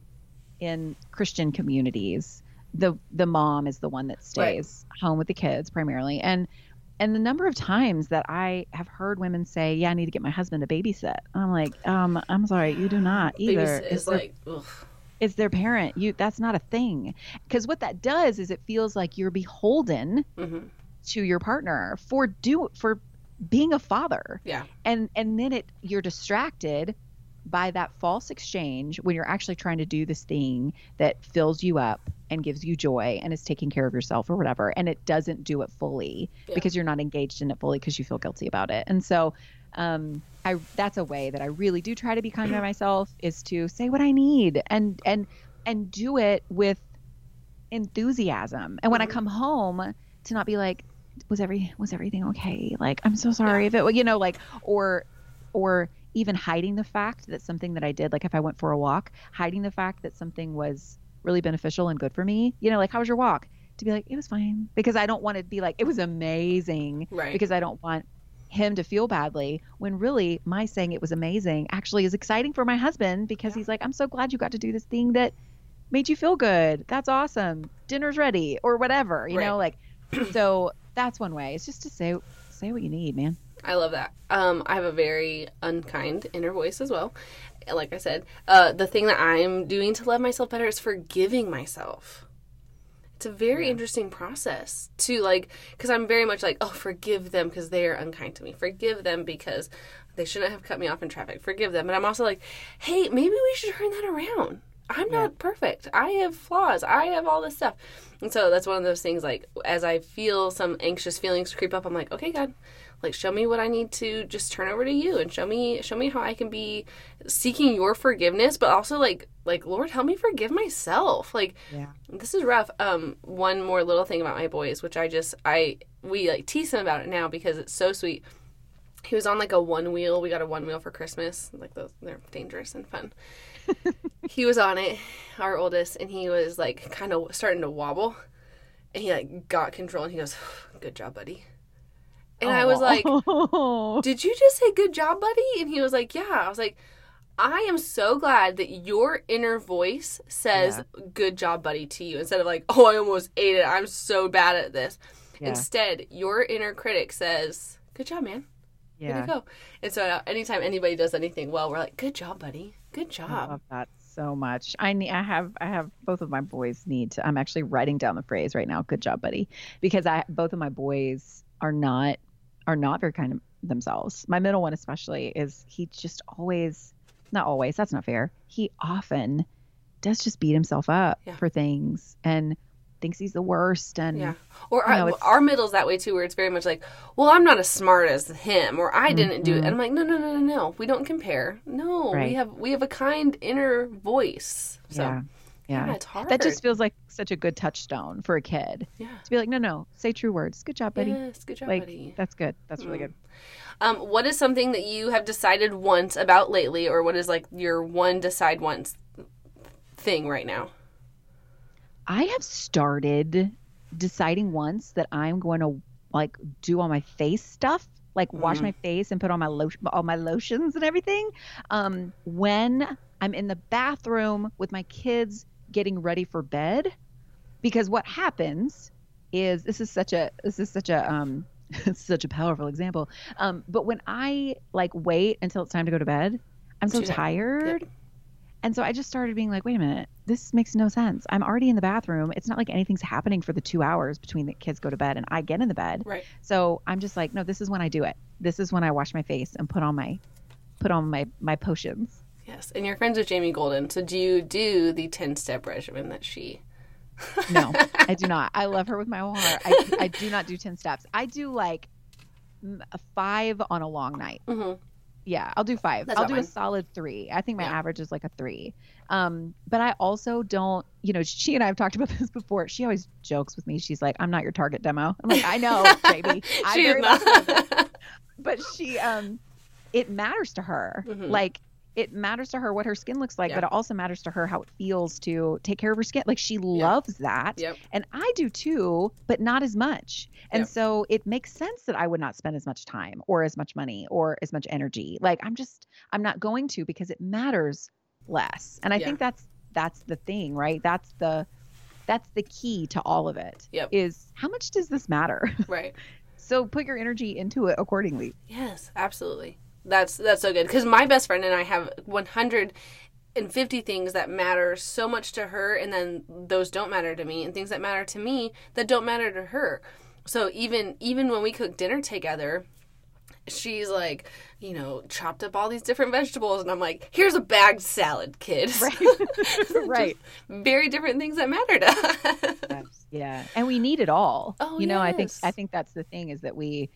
in Christian communities, the mom is the one that stays home with the kids primarily. And the number of times that I have heard women say, yeah, I need to get my husband to babysit. I'm like, I'm sorry, you do not either. It's their parent. That's not a thing. Because what that does is it feels like you're beholden to your partner for being a father.
Yeah.
And then you're distracted by that false exchange when you're actually trying to do this thing that fills you up and gives you joy and is taking care of yourself or whatever, and it doesn't do it fully because you're not engaged in it fully because you feel guilty about it. And so that's a way that I really do try to be kind to myself, is to say what I need and do it with enthusiasm. And when I come home, to not be like, was everything okay? Like, I'm so sorry if it, like, or even hiding the fact that something that I did, like if I went for a walk, hiding the fact that something was really beneficial and good for me, like, how was your walk? To be like, it was fine, because I don't want to be like, it was amazing, because I don't want him to feel badly, when really my saying it was amazing actually is exciting for my husband, because he's like, I'm so glad you got to do this thing that made you feel good. That's awesome. Dinner's ready, or whatever, like, so that's one way. It's just to say what you need, man.
I love that. I have a very unkind inner voice as well. Like I said, the thing that I'm doing to love myself better is forgiving myself. It's a very interesting process to, like, because I'm very much like, oh, forgive them because they are unkind to me. Forgive them because they shouldn't have cut me off in traffic. Forgive them. But I'm also like, hey, maybe we should turn that around. I'm not perfect. I have flaws. I have all this stuff. And so that's one of those things, like, as I feel some anxious feelings creep up, I'm like, okay, God, like, show me what I need to just turn over to you, and show me how I can be seeking your forgiveness, but also like, Lord, help me forgive myself. Like, this is rough. One more little thing about my boys, which we like tease him about it now because it's so sweet. He was on like a one wheel. We got a one wheel for Christmas. Like, they're dangerous and fun. He was on it, our oldest, and he was like kind of starting to wobble, and he like got control, and he goes, good job, buddy. And I was like, did you just say good job, buddy? And he was like, yeah. I was like, I am so glad that your inner voice says good job, buddy, to you, instead of like, oh, I almost ate it, I'm so bad at this. Instead, your inner critic says, good job, man. Way to go. And so anytime anybody does anything well, we're like, good job, buddy. Good job.
I love that so much. I have both of my boys need to, I'm actually writing down the phrase right now, good job, buddy, because both of my boys are not very kind to themselves. My middle one especially he just always, not always, that's not fair. He often does just beat himself up for things and thinks he's the worst. And
or our middle's that way too, where it's very much like, well, I'm not as smart as him, or I didn't do it. And I'm like, no, we don't compare. No, we have a kind inner voice. So yeah, it's hard.
That just feels like such a good touchstone for a kid.
Yeah,
to be like, no, say true words. Good job, buddy.
Yes, good job,
like,
buddy.
That's good. That's really good.
What is something that you have decided once about lately, or what is like your one decide once thing right now?
I have started deciding once that I'm going to like do all my face stuff, like wash my face and put on all my lotions and everything. When I'm in the bathroom with my kids getting ready for bed, because what happens is this is such a such a powerful example. But when I like wait until it's time to go to bed, I'm so tired. Yep. And so I just started being like, wait a minute, this makes no sense. I'm already in the bathroom. It's not like anything's happening for the 2 hours between the kids go to bed and I get in the bed.
Right.
So I'm just like, no, this is when I do it. This is when I wash my face and put on my potions.
Yes. And you're friends with Jamie Golden. So do you do the 10-step regimen that she
No, I do not. I love her with my whole heart. I do not do 10 steps. I do like a 5 on a long night.
Mm-hmm.
Yeah, I'll do 5.
That's
I'll
not
do
mine.
a solid 3. I think my
Yeah.
average is like a 3. But I also don't, she and I have talked about this before. She always jokes with me. She's like, I'm not your target demo. I'm like, I know, baby. I
She is
very much
not.
know that. But she, it matters to her.
Mhm.
Like, it matters to her what her skin looks like,
Yeah.
but it also matters to her how it feels to take care of her skin. Like, she loves that.
Yep.
And I do too, but not as much. And
Yep.
so it makes sense that I would not spend as much time or as much money or as much energy. Like, I'm not going to, because it matters less. And I
Yeah.
think that's the thing, right? That's the key to all of it.
Yep.
Is how much does this matter?
Right.
So put your energy into it accordingly.
Yes, absolutely. That's so good, because my best friend and I have 150 things that matter so much to her, and then those don't matter to me, and things that matter to me that don't matter to her. So even when we cook dinner together, she's like, chopped up all these different vegetables, and I'm like, here's a bagged salad, kid.
Right. Right.
Very different things that matter to us.
Yes. Yeah. And we need it all.
Oh,
I
yes.
think that's the thing, is that we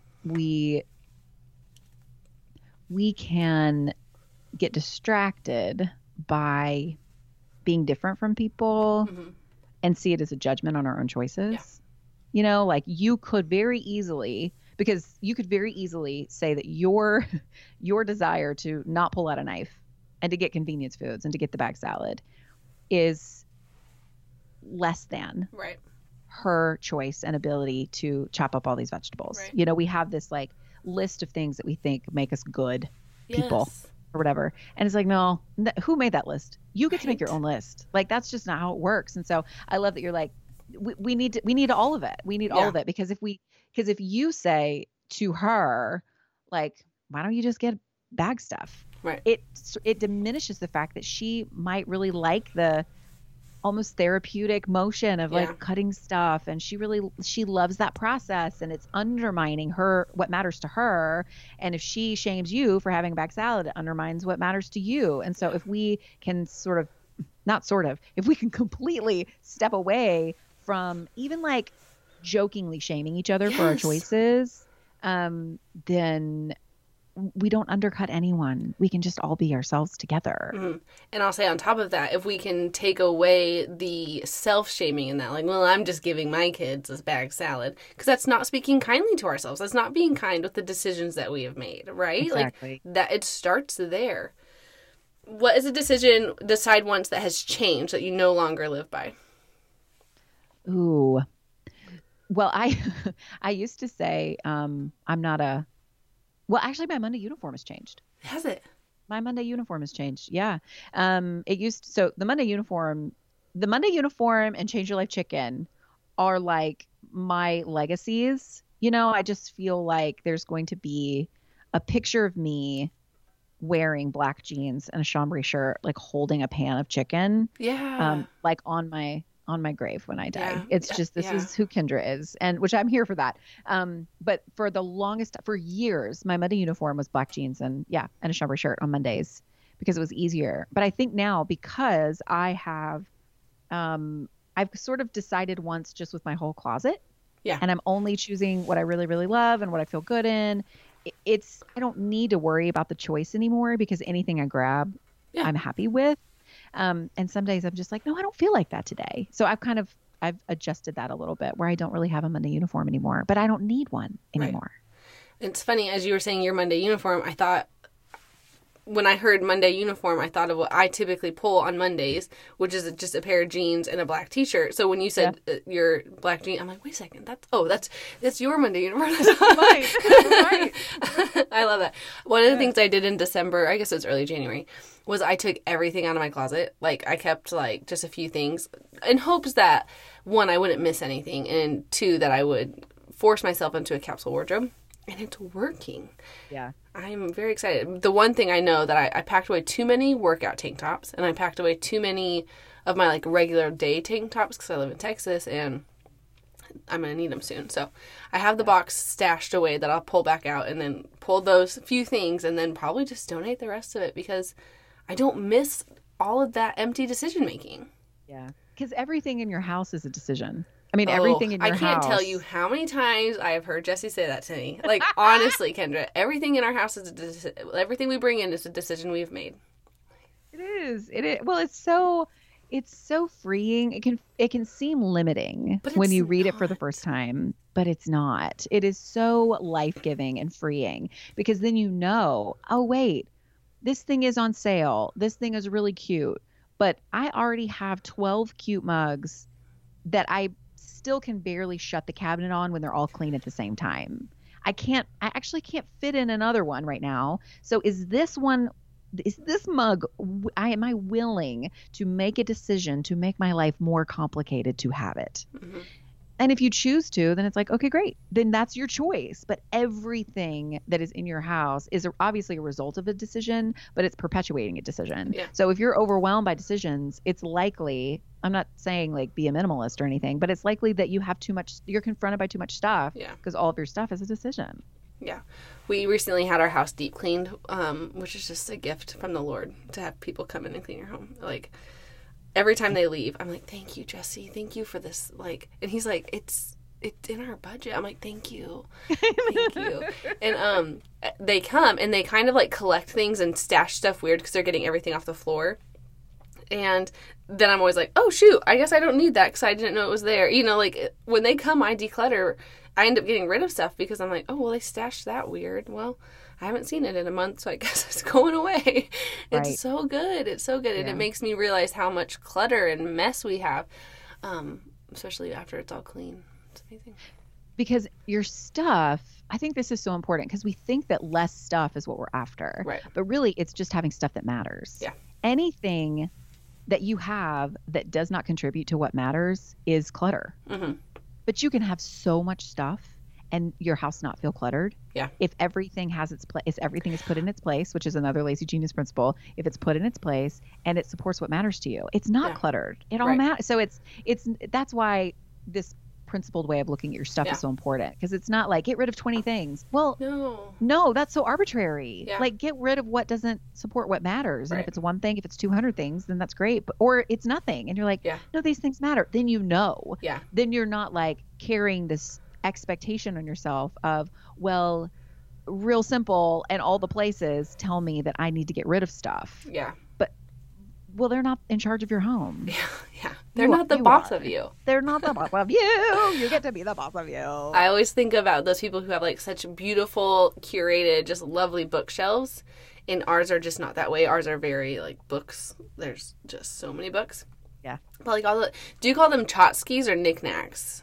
can get distracted by being different from people
Mhm.
and see it as a judgment on our own choices. Like you could very easily say that your desire to not pull out a knife and to get convenience foods and to get the bag salad is less than
Right.
her choice and ability to chop up all these vegetables.
Right.
We have this like list of things that we think make us good people
Yes.
or whatever. And it's like, no, who made that list? You get to make your
Right.
own list. Like, that's just not how it works. And so I love that you're like, we need all of it. We need all
Yeah.
of it, because if you say to her, like, why don't you just get bag stuff?
Right.
It diminishes the fact that she might really like the almost therapeutic motion of
Yeah.
like cutting stuff, and she loves that process, and it's undermining what matters to her. And if she shames you for having a bag salad, it undermines what matters to you. And so if we can if we can completely step away from even like jokingly shaming each other for our
Yes.
choices, then we don't undercut anyone. We can just all be ourselves together.
Mhm. And I'll say on top of that, if we can take away the self-shaming in that, like, well, I'm just giving my kids this bag salad, because that's not speaking kindly to ourselves. That's not being kind with the decisions that we have made, right?
Exactly.
Like, that it starts there. What is a decision, decide once, that has changed that you no longer live by?
Ooh. Well, I used to say, actually my Monday uniform has changed.
Has it?
My Monday uniform has changed. Yeah. So the Monday uniform and Change Your Life Chicken are like my legacies. I just feel like there's going to be a picture of me wearing black jeans and a chambray shirt, like holding a pan of chicken,
Yeah.
like on my grave when I die.
Yeah.
It's just, this is who Kendra is, and which I'm here for that. But for years, my Monday uniform was black jeans and a chambray shirt on Mondays, because it was easier. But I think now, because I've sort of decided once, just with my whole closet, and I'm only choosing what I really, really love and what I feel good in. I don't need to worry about the choice anymore, because anything I grab, I'm happy with. And some days I'm just like, no, I don't feel like that today. So I've adjusted that a little bit, where I don't really have a Monday uniform anymore, but I don't need one anymore.
Right. It's funny, as you were saying your Monday uniform, I thought, when I heard Monday uniform, I thought of what I typically pull on Mondays, which is just a pair of jeans and a black t-shirt. So when you said your black jeans, I'm like, wait a second, that's your Monday uniform.
Right.
I love that. One of the things I did in December, I guess it was early January, was I took everything out of my closet. Like, I kept like just a few things in hopes that, one, I wouldn't miss anything, and two, that I would force myself into a capsule wardrobe. And it's working.
Yeah.
I'm very excited. The one thing I know that I packed away too many workout tank tops, and I packed away too many of my like regular day tank tops, because I live in Texas and I'm going to need them soon. So I have the box stashed away that I'll pull back out, and then pull those few things, and then probably just donate the rest of it, because I don't miss all of that empty decision making.
Yeah. because everything in your house is a decision. I mean, everything in your house.
I can't tell you how many times I have heard Jesse say that to me. Like, honestly, Kendra, everything in our house is everything we bring in is a decision we've made.
It is. It is. Well, it's so freeing. It can seem limiting when you read it for the first time, but it's not. It is so life-giving and freeing because then you know, oh wait, this thing is on sale. This thing is really cute, but I already have 12 cute mugs that I still can barely shut the cabinet on when they're all clean at the same time. I actually can't fit in another one right now. So is this mug, am I willing to make a decision to make my life more complicated to have it? Mm-hmm. And if you choose to, then it's like, okay, great. Then that's your choice. But everything that is in your house is obviously a result of a decision, but it's perpetuating a decision. Yeah. So if you're overwhelmed by decisions, it's likely, I'm not saying like be a minimalist or anything, but it's likely that you have you're confronted by too much stuff because all of your stuff is a decision.
Yeah. We recently had our house deep cleaned, which is just a gift from the Lord to have people come in and clean your home. Like, every time they leave, I'm like, thank you, Jesse. Thank you for this. Like, and he's like, it's in our budget. I'm like, thank you. Thank you. And they come and they kind of like collect things and stash stuff weird because they're getting everything off the floor. And then I'm always like, oh, shoot, I guess I don't need that because I didn't know it was there. You know, like when they come, I declutter. I end up getting rid of stuff because I'm like, oh, well, they stashed that weird. Well, I haven't seen it in a month, so I guess it's going away. It's right. So good. It's so good. Yeah. And it makes me realize how much clutter and mess we have, especially after it's all clean. It's amazing.
Because your stuff, I think this is so important because we think that less stuff is what we're after.
Right.
But really, it's just having stuff that matters.
Yeah.
Anything that you have that does not contribute to what matters is clutter. Mm-hmm. But you can have so much stuff and your house not feel cluttered.
Yeah.
If everything has its place, if everything is put in its place, which is another Lazy Genius principle, if it's put in its place and it supports what matters to you, it's not cluttered. It all matters. So that's why this principled way of looking at your stuff is so important because it's not like get rid of 20 things. Well, no, that's so arbitrary. Yeah. Like get rid of what doesn't support what matters. And if it's one thing, if it's 200 things, then that's great. Or it's nothing. And you're like, no, these things matter. Then you know.
Yeah.
Then you're not like carrying this expectation on yourself of, well, real simple and all the places tell me that I need to get rid of stuff.
Yeah.
But well, they're not in charge of your home.
Yeah. They're not the boss of you.
They're not the boss of you. You get to be the boss of you.
I always think about those people who have like such beautiful, curated, just lovely bookshelves. And ours are just not that way. Ours are very like books. There's just so many books.
Yeah.
But like do you call them tchotchkes or knickknacks?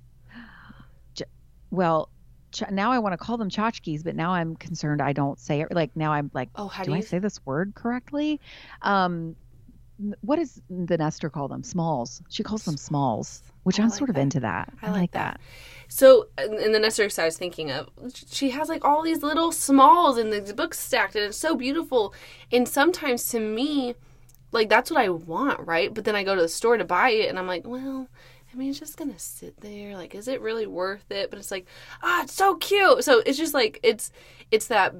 Well, now I want to call them tchotchkes, but now I'm concerned I don't say it. Like now I'm like, do I say this word correctly? What does the Nestor call them? Smalls. She calls them smalls, which I'm sort of into that. I like that.
So in the Nestor I was thinking of, she has like all these little smalls and the books stacked and it's so beautiful. And sometimes to me, like that's what I want, right? But then I go to the store to buy it and I'm like, well, I mean, it's just going to sit there. Like, is it really worth it? But it's like, it's so cute. So it's just like, it's that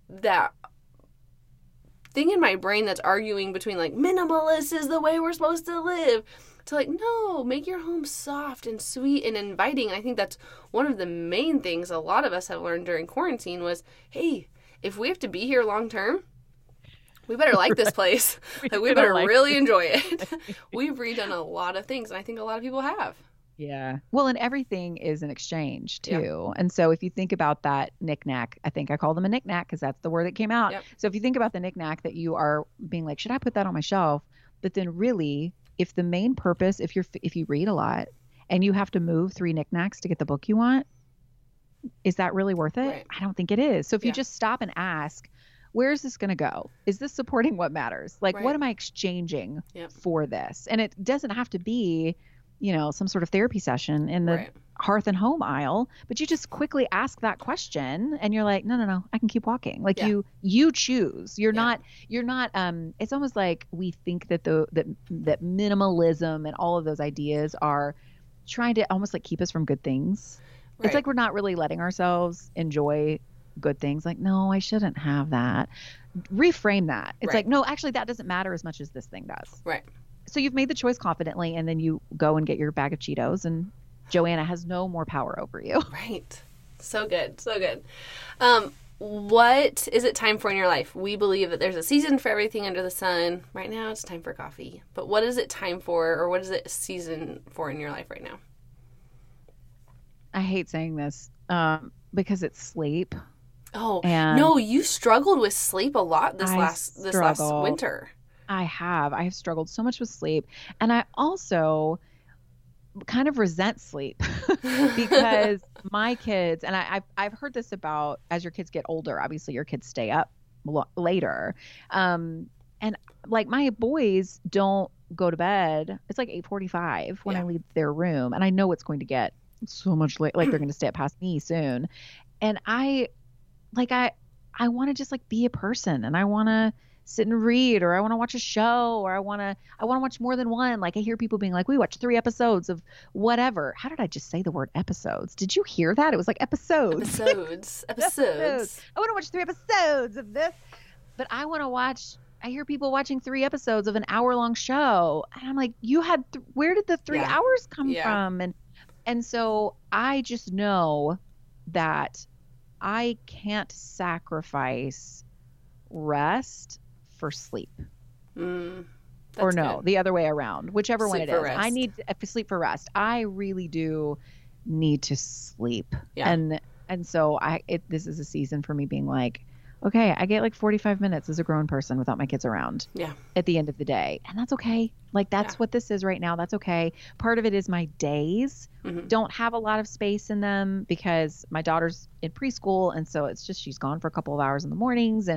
thing in my brain that's arguing between like minimalist is the way we're supposed to live to like, no, make your home soft and sweet and inviting. And I think that's one of the main things a lot of us have learned during quarantine was, hey, if we have to be here long term, we better like this place. we better really enjoy it. We've redone a lot of things, and I think a lot of people have.
Yeah. Well, and everything is an exchange, too. Yeah. And so if you think about that knickknack, I think I call them a knickknack because that's the word that came out. Yep. So if you think about the knickknack that you are being like, should I put that on my shelf? But then really, if the main purpose, if you read a lot and you have to move 3 knickknacks to get the book you want, is that really worth it? Right. I don't think it is. So if you just stop and ask, where is this going to go? Is this supporting what matters? Like, what am I exchanging for this? And it doesn't have to be, some sort of therapy session in the hearth and home aisle, but you just quickly ask that question and you're like, no, I can keep walking. Like you choose. You're not, it's almost like we think that that minimalism and all of those ideas are trying to almost like keep us from good things. Right. It's like we're not really letting ourselves enjoy good things. Like, no, I shouldn't have that. Reframe that. It's like, no, actually that doesn't matter as much as this thing does.
Right.
so you've made the choice confidently, and then you go and get your bag of Cheetos, and Joanna has no more power over you.
Right. So good. So good. What is it time for in your life? We believe that there's a season for everything under the sun. Right now, it's time for coffee. But what is it time for, or what is it season for in your life right now?
I hate saying this because it's sleep.
Oh,
And
no, you struggled with sleep a lot this
I
last
struggle.
winter.
I have struggled so much with sleep, and I also kind of resent sleep because my kids, and I've heard this about, as your kids get older, obviously your kids stay up later, and like my boys don't go to bed. It's like 8:45 when I leave their room, and I know it's going to get so much late, like they're going to stay up past me soon, and I want to just like be a person, and I want to sit and read, or I want to watch a show, or I want to watch more than one. Like I hear people being like, we watched 3 episodes of whatever. How did I just say the word episodes? Did you hear that? It was like episodes.
Episodes.
I want to watch 3 episodes of this, but I hear people watching 3 episodes of an hour-long show, and I'm like, you had where did the 3 hours come from? And so I just know that I can't sacrifice rest for sleep. Or no, the other way around, whichever one it is. I need to sleep for rest. I really do need to sleep. Yeah. And so this is a season for me being like, okay, I get like 45 minutes as a grown person without my kids around. Yeah. At the end of the day. And that's okay. Like that's what this is right now. That's okay. Part of it is my days don't have a lot of space in them because my daughter's in preschool, and so it's just she's gone for a couple of hours in the mornings,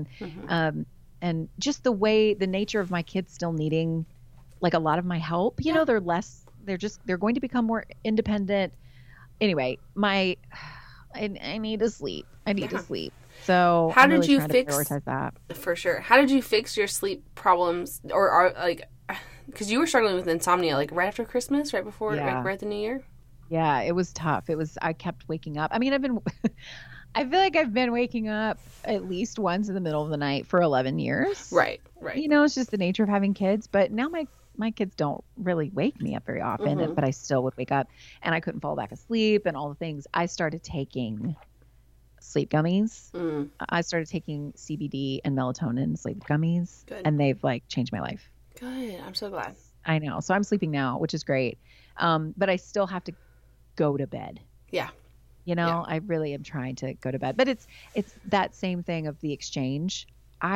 and just the nature of my kids still needing like a lot of my help. You know, they're going to become more independent. Anyway, I need to sleep. I need to sleep. So
how did you
prioritize that?
For sure. How did you fix your sleep problems, or are like, because you were struggling with insomnia like right after Christmas, right before, like right at the New Year?
Yeah, it was tough. I kept waking up. I mean, I feel like I've been waking up at least once in the middle of the night for 11 years. Right. You know, it's just the nature of having kids. But now my kids don't really wake me up very often, but I still would wake up, and I couldn't fall back asleep and all the things. I started taking sleep gummies. I started taking CBD and melatonin sleep gummies. Good. And they've like changed my life.
Good. I'm so glad.
I know. So I'm sleeping now, which is great. But I still have to go to bed. Yeah. You know, I really am trying to go to bed, but it's that same thing of the exchange.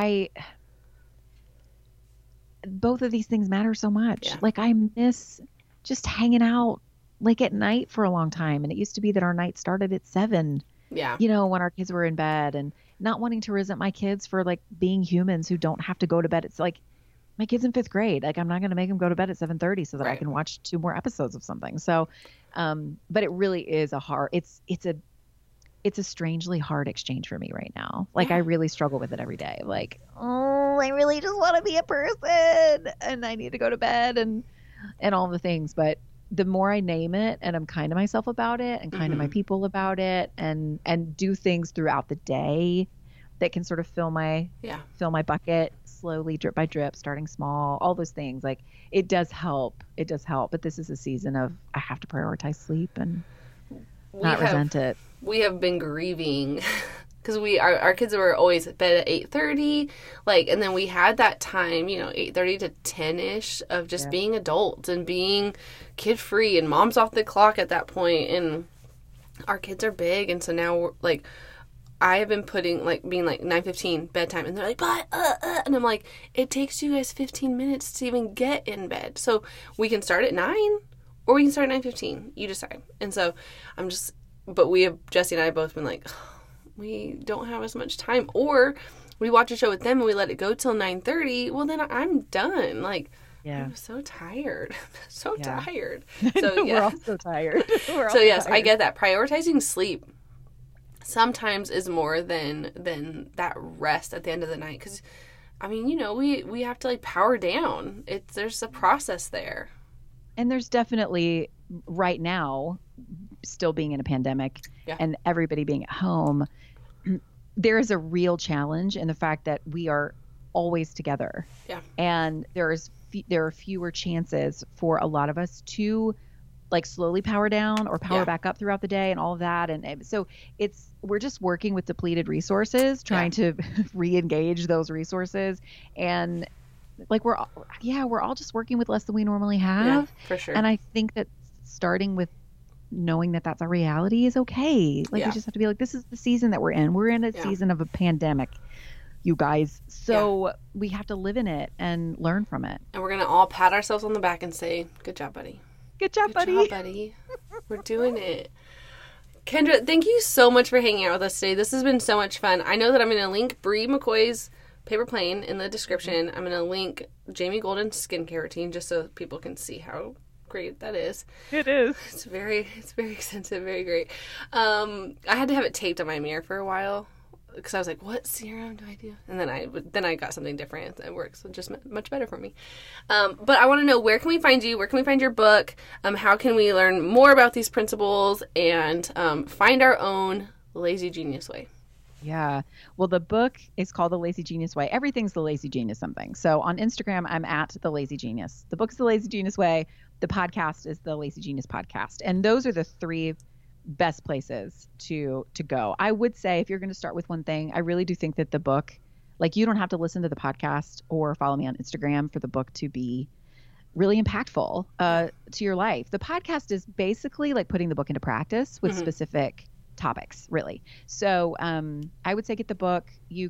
Both of these things matter so much. Yeah. Like I miss just hanging out like at night for a long time. And it used to be that our night started at 7. Yeah. You know, when our kids were in bed, and not wanting to resent my kids for like being humans who don't have to go to bed. It's like my kid's in 5th grade. Like I'm not going to make them go to bed at 7:30 so that I can watch 2 more episodes of something. So, but it really is it's a strangely hard exchange for me right now. Like I really struggle with it every day. Like, oh, I really just want to be a person, and I need to go to bed and all the things. But the more I name it, and I'm kind to myself about it, and kind to my people about it, and do things throughout the day that can sort of fill my bucket slowly, drip by drip, starting small, all those things. Like it does help. But this is a season of I have to prioritize sleep and resent it.
We have been grieving because our kids were always at bed at 8:30, like, and then we had that time, 8:30 to 10ish of just being adults and being kid free, and mom's off the clock at that point, and our kids are big, and so now we're like, I have been putting being 9:15 bedtime, and they're like, but and I'm like, it takes you guys 15 minutes to even get in bed, so we can start at 9 or we can start at 9:15. You decide. And so but Jesse and I have both been like, we don't have as much time, or we watch a show with them and we let it go till 9:30. Well, then I'm done. Like, I'm so tired. Tired. So
we're all so tired.
Yes, I get that. Prioritizing sleep sometimes is more than that rest at the end of the night. Because, I mean, we have to like power down. There's a process there.
And there's definitely right now, still being in a pandemic and everybody being at home, there is a real challenge in the fact that we are always together. Yeah. And there is there are fewer chances for a lot of us to like slowly power down or power back up throughout the day and all of that. And so we're just working with depleted resources, trying to re-engage those resources. And like, we're all just working with less than we normally have.
Yeah, for sure.
And I think that starting with knowing that that's a reality is okay. Like, we just have to be like, this is the season that we're in. We're in a season of a pandemic, you guys. So we have to live in it and learn from it.
And we're going to all pat ourselves on the back and say, good job, buddy.
Good job, buddy.
Good job, buddy. We're doing it. Kendra, thank you so much for hanging out with us today. This has been so much fun. I know that I'm going to link Brie McCoy's Paper Plane in the description. I'm going to link Jamie Golden's skincare routine just so people can see how great that is.
It is.
It's very extensive, very great. I had to have it taped on my mirror for a while because I was like, what serum do I do? And then I got something different that works just much better for me. But I want to know, where can we find you? Where can we find your book? How can we learn more about these principles and find our own Lazy Genius way?
Yeah. Well, the book is called The Lazy Genius Way. Everything's The Lazy Genius something. So on Instagram, I'm at The Lazy Genius. The book is The Lazy Genius Way. The podcast is The Lazy Genius Podcast. And those are the three best places to go. I would say, if you're going to start with one thing, I really do think that the book, like, you don't have to listen to the podcast or follow me on Instagram for the book to be really impactful to your life. The podcast is basically like putting the book into practice with specific topics, really. So I would say get the book.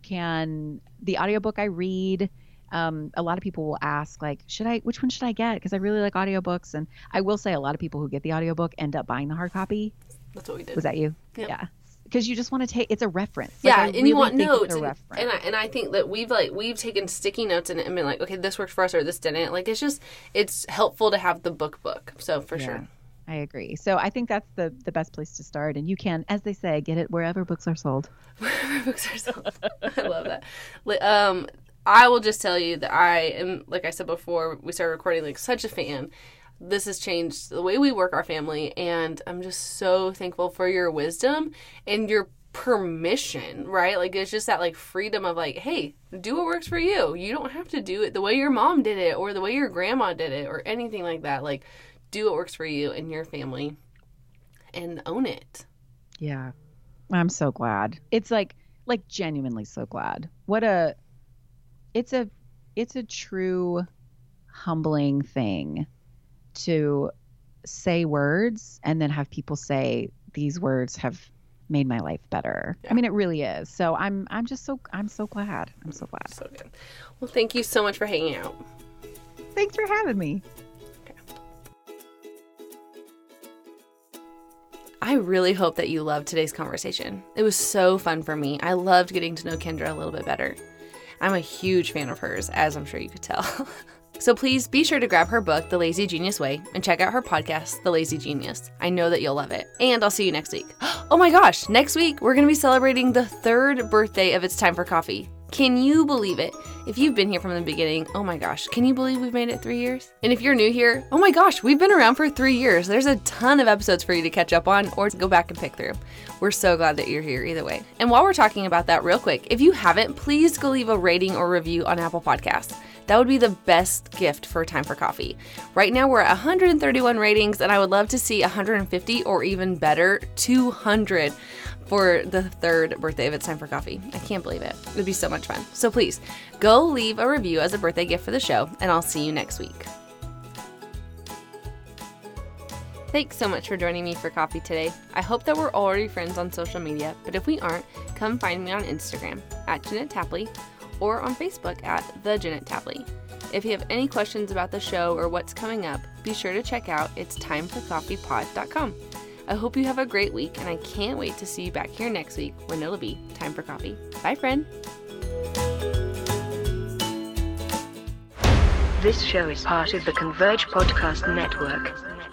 The audiobook I read, a lot of people will ask, like, which one should I get? Because I really like audiobooks. And I will say, a lot of people who get the audiobook end up buying the hard copy.
That's what we did.
Was that you?
Yep.
Yeah. Because you just want to it's a reference.
Yeah,
like,
and you want notes.
And
I think that we've taken sticky notes in it and been like, okay, this worked for us or this didn't. Like, it's helpful to have the book. So for sure.
I agree. So I think that's the best place to start. And you can, as they say, get it wherever books are sold.
Wherever books are sold. I love that. I will just tell you that I am, like I said before we started recording, like, such a fan. This has changed the way we work our family, and I'm just so thankful for your wisdom and your permission, right? Like, it's just that, like, freedom of, like, hey, do what works for you. You don't have to do it the way your mom did it or the way your grandma did it or anything like that. Like, do what works for you and your family and own it.
Yeah. I'm so glad. It's like genuinely so glad. It's a true humbling thing to say words and then have people say, these words have made my life better. Yeah. I mean, it really is. So I'm so glad. I'm so glad.
So good. Well, thank you so much for hanging out.
Thanks for having me.
I really hope that you loved today's conversation. It was so fun for me. I loved getting to know Kendra a little bit better. I'm a huge fan of hers, as I'm sure you could tell. So please be sure to grab her book, The Lazy Genius Way, and check out her podcast, The Lazy Genius. I know that you'll love it. And I'll see you next week. Oh my gosh, next week we're going to be celebrating the 3rd birthday of It's Time for Coffee. Can you believe it? If you've been here from the beginning, oh my gosh, can you believe we've made it 3 years? And if you're new here, oh my gosh, we've been around for 3 years. There's a ton of episodes for you to catch up on or go back and pick through. We're so glad that you're here either way. And while we're talking about that real quick, if you haven't, please go leave a rating or review on Apple Podcasts. That would be the best gift for Time for Coffee. Right now we're at 131 ratings, and I would love to see 150 or even better, 200 for the 3rd birthday of It's Time for Coffee. I can't believe it. It would be so much fun. So please, go leave a review as a birthday gift for the show, and I'll see you next week. Thanks so much for joining me for coffee today. I hope that we're already friends on social media, but if we aren't, come find me on Instagram at Jeanette Tapley or on Facebook at The Jeanette Tapley. If you have any questions about the show or what's coming up, be sure to check out itstimeforcoffeepod.com. I hope you have a great week, and I can't wait to see you back here next week when it'll be time for coffee. Bye, friend.
This show is part of the Converge Podcast Network.